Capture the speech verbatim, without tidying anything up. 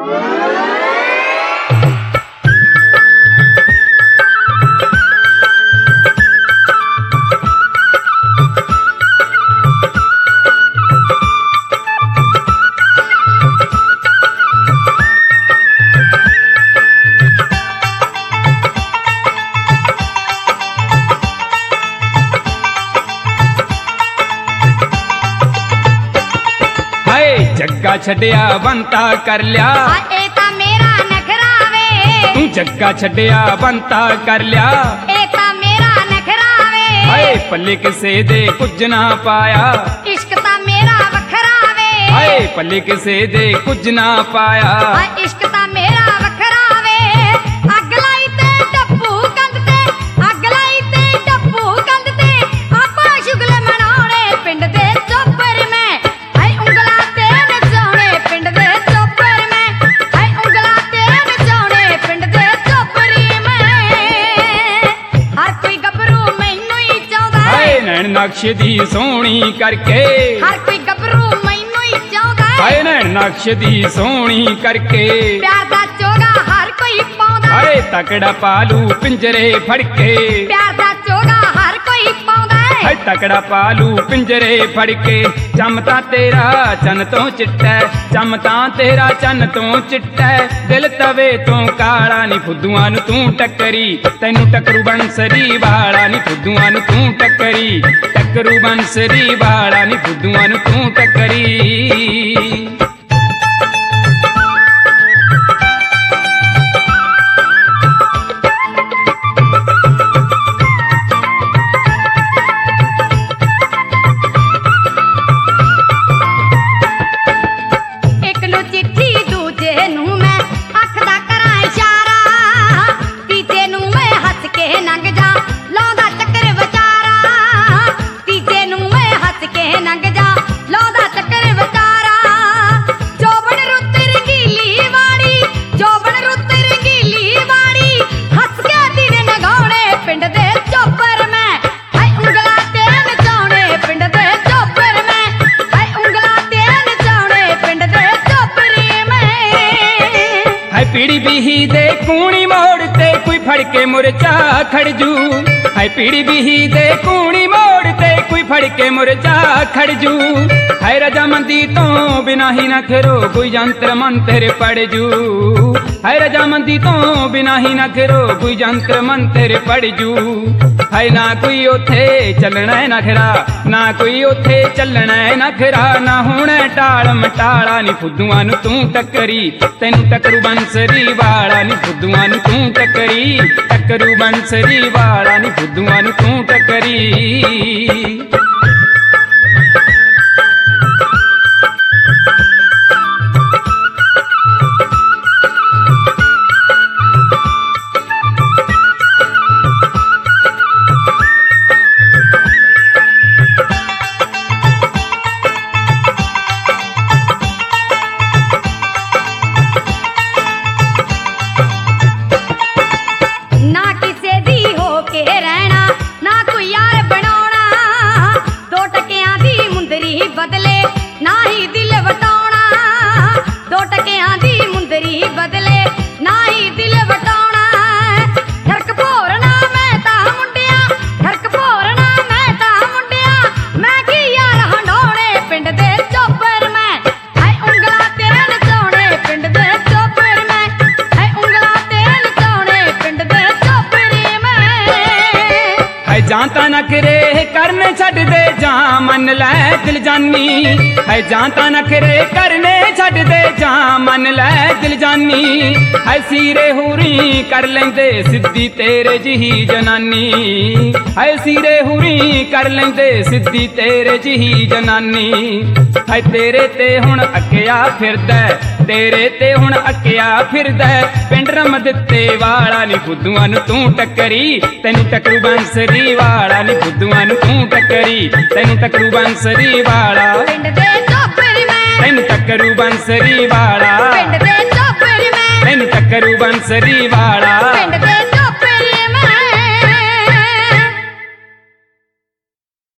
जग्गा छड्डिया बनता कर लिया ए ता मेरा नखरा वे तू जग्गा छड्डिया बनता कर लिया ए ता मेरा नखरा वे हाय पल्ले किसे दे कुछ ना पाया इश्क ता मेरा वखरा वे हाय पल्ले किसे दे कुछ ना पाया इश्क ता मेरा वखरा वे अग लाई ते डब्बू कंद ते अग लाई ते डब्बू कंद ते आपा शुगल मनाउणे पिंड दे चोपर में हाय उंगला ते नचाउणे पिंड दे चोपर में हाय उंगला ते नचाउणे पिंड दे चोपरी में हर कोई गबरू मैनू ही चाहुंदा हाय नैन नक्श दी सोहणी करके हर कोई गबरू मैनू ही चाहुंदा हाय नैन नक्श दी सोहणी करके प्यार दा चोगा हर कोई पाउंदा हाय तकड़ा पालू पिंजरे फड़के प्यार दा चोगा हर कोई पाउंदा हाय तकड़ा पालू पिंजरे फड़के चमता तेरा चन तो चिट्टा चमता तेरा चन तो चिट्टा दिल तवे तो काला नी फुद्दुआं नू तू टक्करी तैनू टकरू बंसरी वाला नी फुद्दुआं नू तू टक्करी टकरू बंसरी वाला नी फुद्दुआं नू तू टक्करी पीड़ी बीही दे कूणी मोड़ ते कोई फड़ के मुरझा खड़जू हाय पीड़ी बीही दे कूणी मोड़ ते कोई फड़ के मुरझा खड़जू हाय रजामंदी तो बिना ही न खरो कोई जंत्र मंत्र पड़जू हाय रजामंदी तो बिना ही न खरो कोई जंत्र मंत्र पड़जू हाय ना कोई उथे चलना है नखरा ना कोई उथे चलना है नखरा ना होना टाल मटाला नी फुद्दुआं नू तू टक्करी तैनू टकरू बंसरी वाला नी फुद्दुआं नू तू टक्करी टकरू बंसरी वाला नी फुद्दुआं नू तू टक्करी बदले ना ही दिल वटाउणा दो टकियां दी मुंदरी बदले ना ही दिल वटाउणा ठरक भोरना मैं ता मुंडिया ठरक भोरना मैं ता मुंडिया मैं की यार हंडोणे पिंड दे चोपर में हाय उंगला ते नचाउणे पिंड दे चोपर में हाय उंगला ते नचाउणे पिंड दे चोपरी में हाय जानता न करे करने छड़ दे जा मन लै दिल जानी है जानता नखरे करने छड़ दे जा मन लै दिल जानी है सीरे हुरी कर लेंदे सिद्धी तेरे जिही जनानी है सीरे हुरी कर लेंदे सिद्धी तेरे जिही जनानी है तेरे ते हुण अकिया फिरदा तेरे ते हुण अकिया फिरदा पिंड रम दित्ते वाला नी फुद्दुआं नू तू टक्करी तैनू टकरू बंसरी वाला नी फुद्दुआं नू तू टक्करी तैनू टकरू बंसरी वाला पिंड दे चोपरी में तैनू टकरू बंसरी वाला पिंड दे चोपरी में तैनू टकरू बंसरी वाला पिंड दे